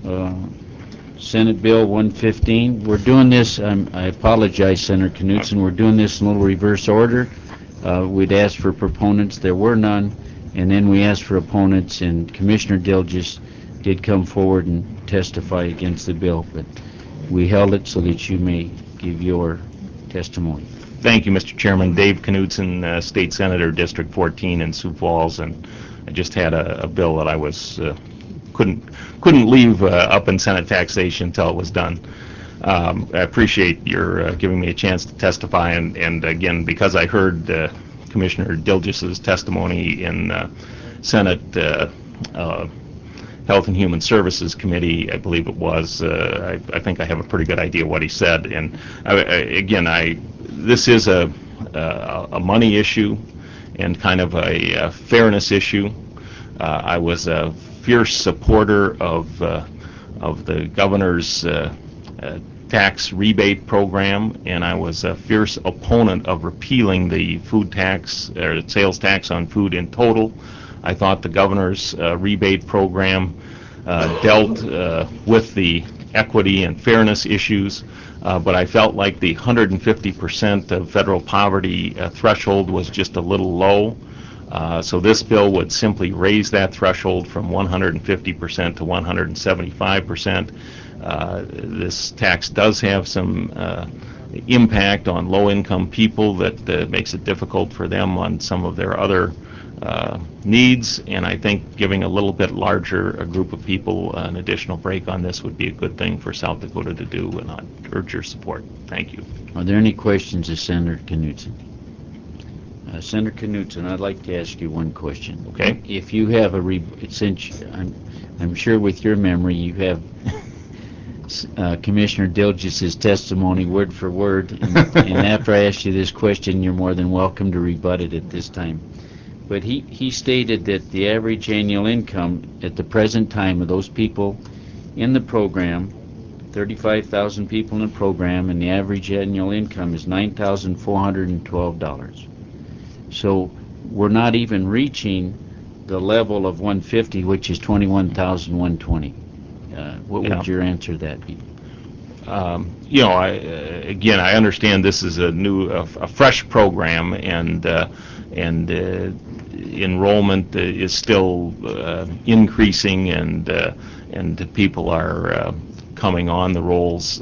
Senate Bill 115. We're doing this, I apologize, Senator Knudsen, we're doing this in a little reverse order. We'd asked for proponents, there were none, and then we asked for opponents, and Commissioner Dilges did come forward and testify against the bill, but we held it so that you may give your testimony. Thank you, Mr. Chairman. Dave Knudsen, State Senator, District 14 in Sioux Falls, and I just had a bill that I was couldn't leave up in Senate taxation until it was done. I appreciate your giving me a chance to testify, and again, because I heard Commissioner Dilges' testimony in Senate Health and Human Services Committee, I believe it was, I think I have a pretty good idea what he said, and this is a money issue and kind of a fairness issue. I was a fierce supporter of the governor's tax rebate program, and I was a fierce opponent of repealing the food tax or sales tax on food in total. I thought the governor's rebate program dealt with the equity and fairness issues, but I felt like the 150% of federal poverty threshold was just a little low. So this bill would simply raise that threshold from 150% to 175%. This tax does have some impact on low-income people that makes it difficult for them on some of their other needs, and I think giving a little bit larger a group of people an additional break on this would be a good thing for South Dakota to do, and I urge your support. Thank you. Are there any questions of Senator Knudsen? Senator Knudsen, I'd like to ask you one question. Okay. If you have since I'm sure with your memory you have Commissioner Dilges' testimony word for word, and after I ask you this question, you're more than welcome to rebut it at this time. But he stated that the average annual income at the present time of those people in the program, 35,000 people in the program, and the average annual income is $9,412. So we're not even reaching the level of 150, which is 21,120. What would your answer to that be? I understand this is a fresh program, and enrollment is still increasing, and people are coming on the rolls.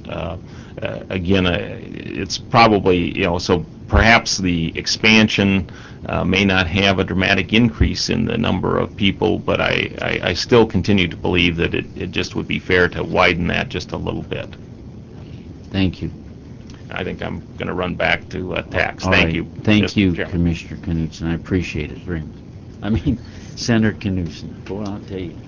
It's probably, so perhaps the expansion may not have a dramatic increase in the number of people, but I still continue to believe that it just would be fair to widen that just a little bit. Thank you. I think I'm going to run back to tax. Thank you. Thank you, Commissioner Knudsen. I appreciate it very much. Senator Knudsen. Boy, I'll tell you.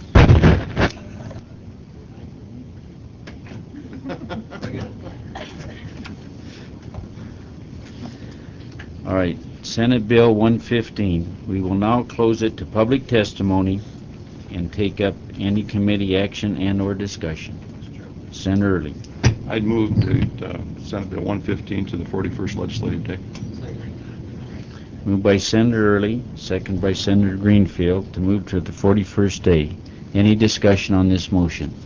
All right, Senate Bill 115. We will now close it to public testimony and take up any committee action and or discussion. Senator Early. I'd move to Senate Bill 115 to the 41st legislative day. Moved by Senator Early, second by Senator Greenfield, to move to the 41st day. Any discussion on this motion?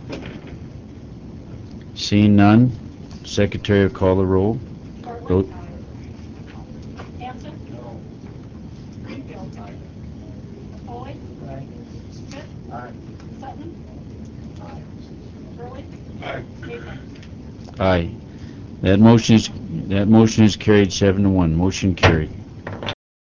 Seeing none, Secretary will call the roll. Vote. Hanson? No. Greenfield? Aye. Foley? Aye. Smith? Aye. Sutton? Aye. Early? Aye. Capron? Aye. That motion is carried 7-1. Motion carried.